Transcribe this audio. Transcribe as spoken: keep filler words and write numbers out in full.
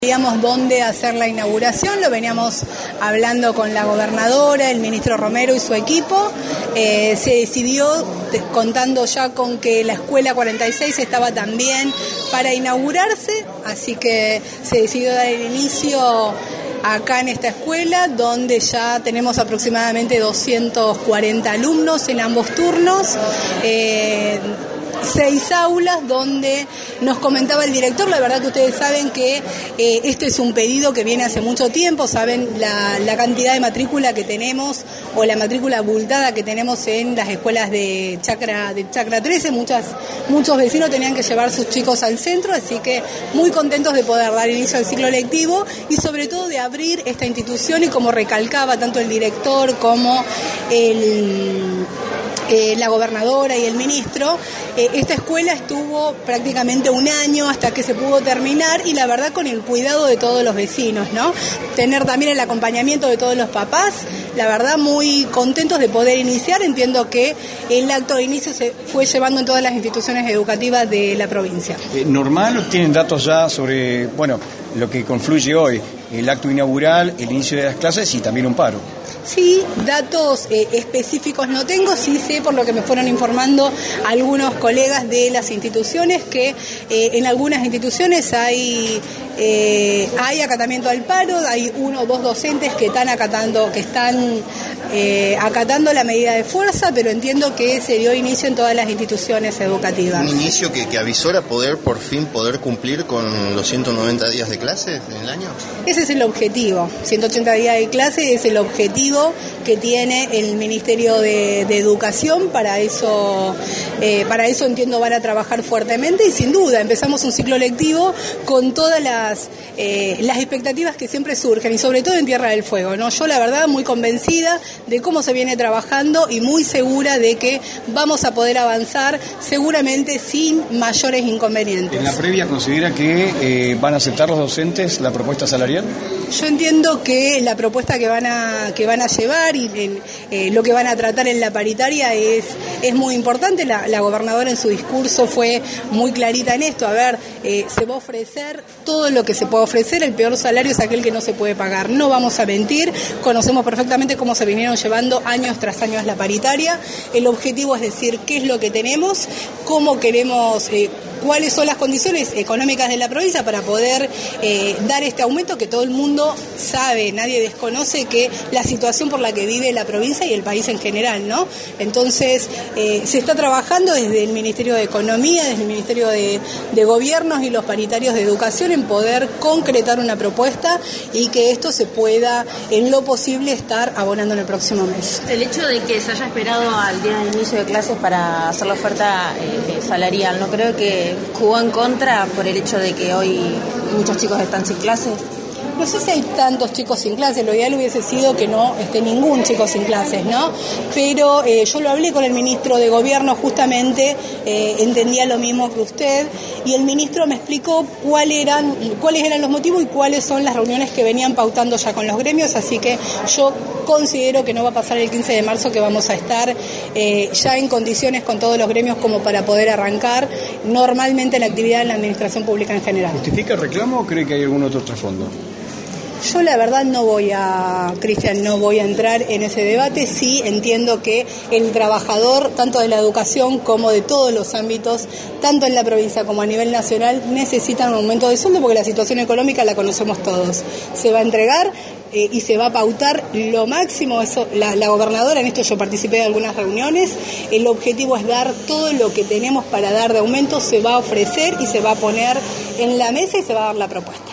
Sabíamos dónde hacer la inauguración, lo veníamos hablando con la gobernadora, el ministro Romero y su equipo. Eh, se decidió, contando ya con que la escuela cuarenta y seis estaba también para inaugurarse, así que se decidió dar el inicio acá en esta escuela, donde ya tenemos aproximadamente doscientos cuarenta alumnos en ambos turnos. Eh, seis aulas donde nos comentaba el director. La verdad que ustedes saben que eh, este es un pedido que viene hace mucho tiempo, saben la, la cantidad de matrícula que tenemos o la matrícula abultada que tenemos en las escuelas de Chacra, de Chacra trece, muchas, muchos vecinos tenían que llevar sus chicos al centro, así que muy contentos de poder dar inicio al ciclo lectivo y sobre todo de abrir esta institución, y como recalcaba tanto el director como el... Eh, la gobernadora y el ministro, eh, esta escuela estuvo prácticamente un año hasta que se pudo terminar, y la verdad con el cuidado de todos los vecinos, ¿no? Tener también el acompañamiento de todos los papás, la verdad muy contentos de poder iniciar. Entiendo que el acto de inicio se fue llevando en todas las instituciones educativas de la provincia. Eh, ¿Normal tienen datos ya sobre, bueno, lo que confluye hoy, el acto inaugural, el inicio de las clases y también un paro? Sí, datos eh, específicos no tengo, sí sé por lo que me fueron informando algunos colegas de las instituciones que eh, en algunas instituciones hay eh, hay acatamiento al paro, hay uno o dos docentes que están acatando, que están eh, acatando la medida de fuerza, pero entiendo que se dio inicio en todas las instituciones educativas. ¿Un inicio que, que avisora poder por fin poder cumplir con los ciento noventa días de clases en el año? Ese es el objetivo, ciento ochenta días de clase es el objetivo que tiene el Ministerio de, de Educación. Para eso, eh, para eso entiendo van a trabajar fuertemente, y sin duda empezamos un ciclo lectivo con todas las, eh, las expectativas que siempre surgen, y sobre todo en Tierra del Fuego, ¿no? Yo la verdad muy convencida de cómo se viene trabajando y muy segura de que vamos a poder avanzar seguramente sin mayores inconvenientes. ¿En la previa considera que eh, van a aceptar los docentes la propuesta salarial? Yo entiendo que la propuesta que van a que van a llevar y en, eh, lo que van a tratar en la paritaria es, es muy importante. La, la gobernadora en su discurso fue muy clarita en esto. A ver, eh, se va a ofrecer todo lo que se puede ofrecer. El peor salario es aquel que no se puede pagar. No vamos a mentir, conocemos perfectamente cómo se vinieron llevando años tras años la paritaria. El objetivo es decir qué es lo que tenemos, cómo queremos... Eh, cuáles son las condiciones económicas de la provincia para poder eh, dar este aumento que todo el mundo sabe, nadie desconoce que la situación por la que vive la provincia y el país en general, ¿no? Entonces, eh, se está trabajando desde el Ministerio de Economía, desde el Ministerio de, de Gobiernos y los paritarios de Educación en poder concretar una propuesta y que esto se pueda, en lo posible, estar abonando en el próximo mes. El hecho de que se haya esperado al día del inicio de clases para hacer la oferta eh, salarial, ¿no creo que jugó en contra por el hecho de que hoy muchos chicos están sin clases? No sé si hay tantos chicos sin clases, lo ideal hubiese sido que no esté ningún chico sin clases, ¿no? Pero eh, yo lo hablé con el ministro de Gobierno justamente, eh, entendía lo mismo que usted, y el ministro me explicó cuál eran, cuáles eran los motivos y cuáles son las reuniones que venían pautando ya con los gremios, así que yo considero que no va a pasar el quince de marzo, que vamos a estar eh, ya en condiciones con todos los gremios como para poder arrancar normalmente la actividad en la administración pública en general. ¿Justifica el reclamo o cree que hay algún otro trasfondo? Yo la verdad no voy a, Cristian, no voy a entrar en ese debate. Sí entiendo que el trabajador, tanto de la educación como de todos los ámbitos, tanto en la provincia como a nivel nacional, necesitan un aumento de sueldo porque la situación económica la conocemos todos. Se va a entregar eh, y se va a pautar lo máximo. Eso, la, la gobernadora, en esto yo participé de algunas reuniones, el objetivo es dar todo lo que tenemos para dar de aumento, se va a ofrecer y se va a poner en la mesa y se va a dar la propuesta.